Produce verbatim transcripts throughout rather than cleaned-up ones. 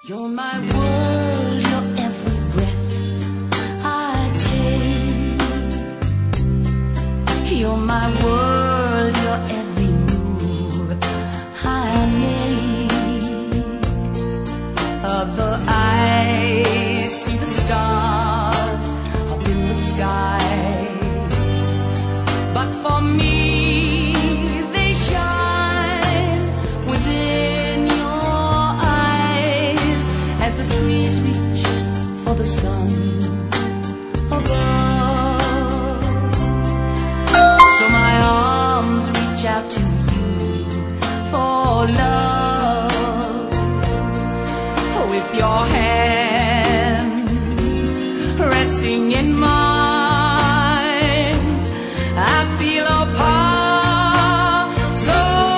You're my world, you're every breath I take. You're my world, you're every move I make. Other eyes see the stars up in the sky, but for me they shine within your eyes as the trees reach for the sun above. So my arms reach out to you for love. With your hand resting in mine, I feel a power so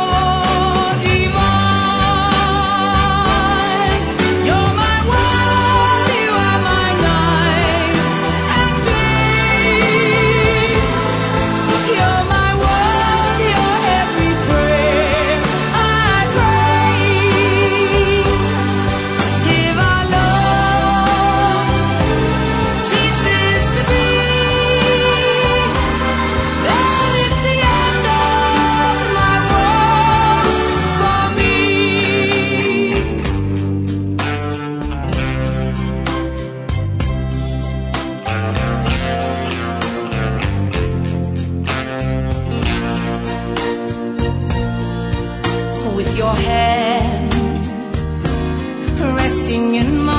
divine. You're my world, you are my night and day. You're my world, you're every prayer I pray. If our love ceases to be, then it's the end of my world for me. With your hand resting in mine,